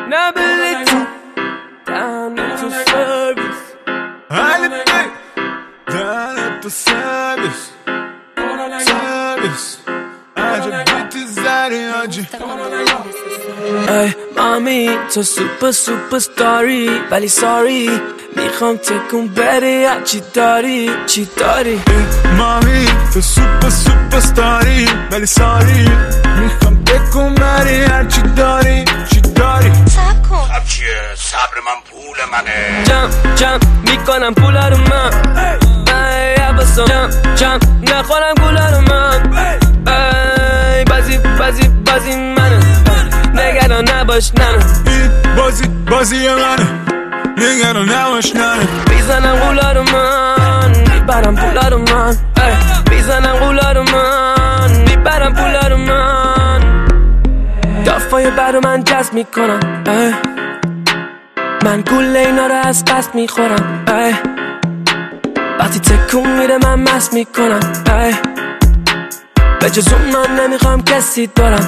نبلی تو دهنم تو سرویس حالی بی دهنم تو سرویس سرویس عجب بیتی زری آجی ای مامی تو سوپر ستاری ولی ساری میخوام تکون بری چی داری چی داری مامی تو سوپر ستاری ولی ساری میخوام تکون بری چی داری چی داری صبر کن خب چیه صبر من پول منه جم میکنم پولا رو من ای عباسم جم نخورم گولا رو من ای بازی منه نگران نباش ننه این بازی منه نگران نباش ننه میزنم گولا رو من میبرم پولا رو من میزنم گولا رو من میبرم پولا رو من دافای برو من جذب میکنم من گول اینا رو از قصد میخورم وقتی تکون میره من مست میکنم به جز اون من نمیخوام کسی دارم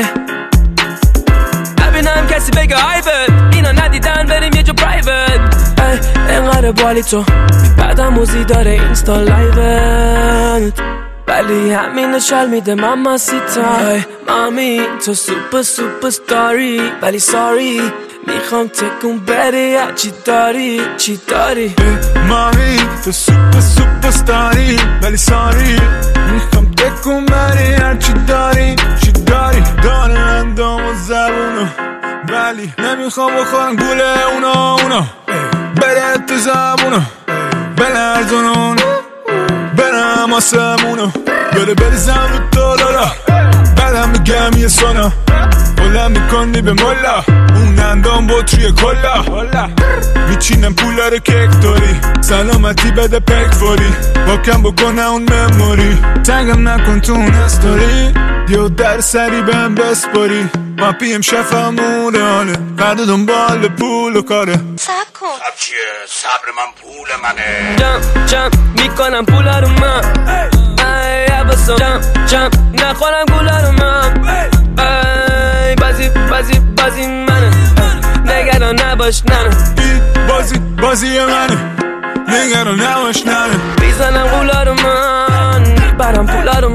نبینم کسی بگه هایبت اینا ندیدن بریم یه جو پرایوت انقدر بالی تو بعدم موزی داره اینستا لایوت ولی همین شال میده ماما سیتا مامی تو سوپر ستاری ولی ساری میخوام تکون بری چی داری چی داری مامی تو سوپر ستاری ولی ساری میخوام تکون بری چی داری چی داری داره اندام و زبونو ولی نمیخوام بخورم گوله اونا بره تو زبونو بلرزونو برم آسمونو بره بریزم رو تو لالا بعدم میگم یه سونا بلند میکنی به ملا اون اندام بطری کلا میچینم پولا رو کیک داری سلامتی بده پک فوری واکم بکنه اون مموری تنگم نکن تو اون استوری یه در سری بهم بسپاری ما پیم شفمون حاله فرد دنبال پول و کاره صبر کن خب چیه صبر من پول منه جم میکنم پولا رو من ای عباسم جم نخورم گولا رو من ای بازی منه نگران نباش ننه این بازی منه نگران نباش ننه میزنم گولا رو من میبرم پولا رو